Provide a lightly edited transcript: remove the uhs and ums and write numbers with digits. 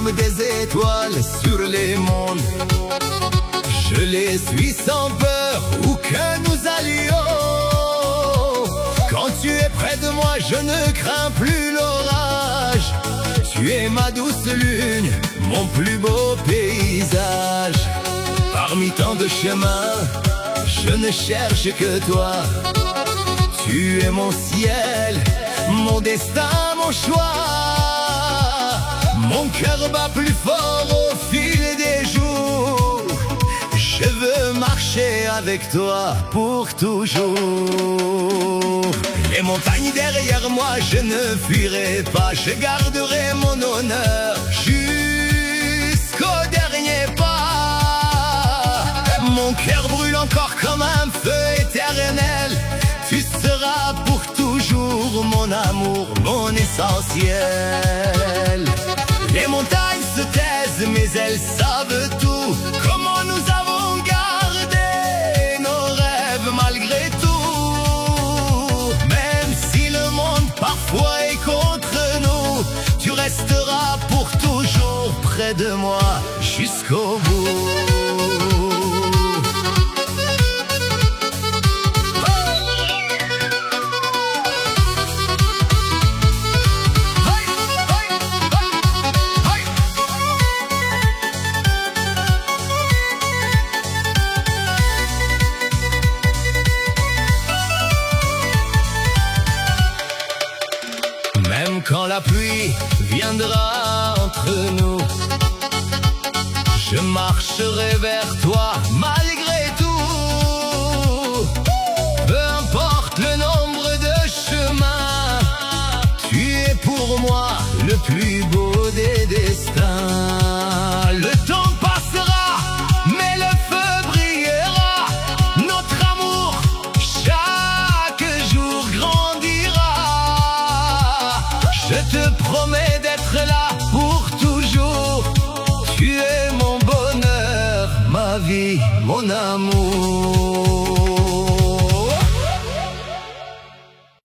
comme des étoiles sur les mondes. Je les suis sans peur où que nous allions. Quand tu es près de moi, je ne crains plus l'orage. Tu es ma douce lune, mon plus beau paysage. Parmi tant de chemins, je ne cherche que toi. Tu es mon ciel, mon destin, mon choix. Mon cœur bat plus fort au fil des jours. Je veux marcher avec toi pour toujours. Les montagnes derrière moi, je ne fuirai pas. Je garderai mon honneur jusqu'au dernier pas. Mon cœur brûle encore comme un feu éternel. Tu seras pour toujours mon amour, mon essentiel. Les montagnes se taisent, mais elles savent tout. Comment nous avons gardé nos rêves malgré tout. Même si le monde parfois est contre nous, tu resteras pour toujours près de moi jusqu'au bout. Même quand la pluie viendra entre nous, je marcherai vers toi malgré tout. Peu importe le nombre de chemins, tu es pour moi le plus beau des destins. Le temps passera, mais le feu brillera. Notre amour chaque jour grandira. Je te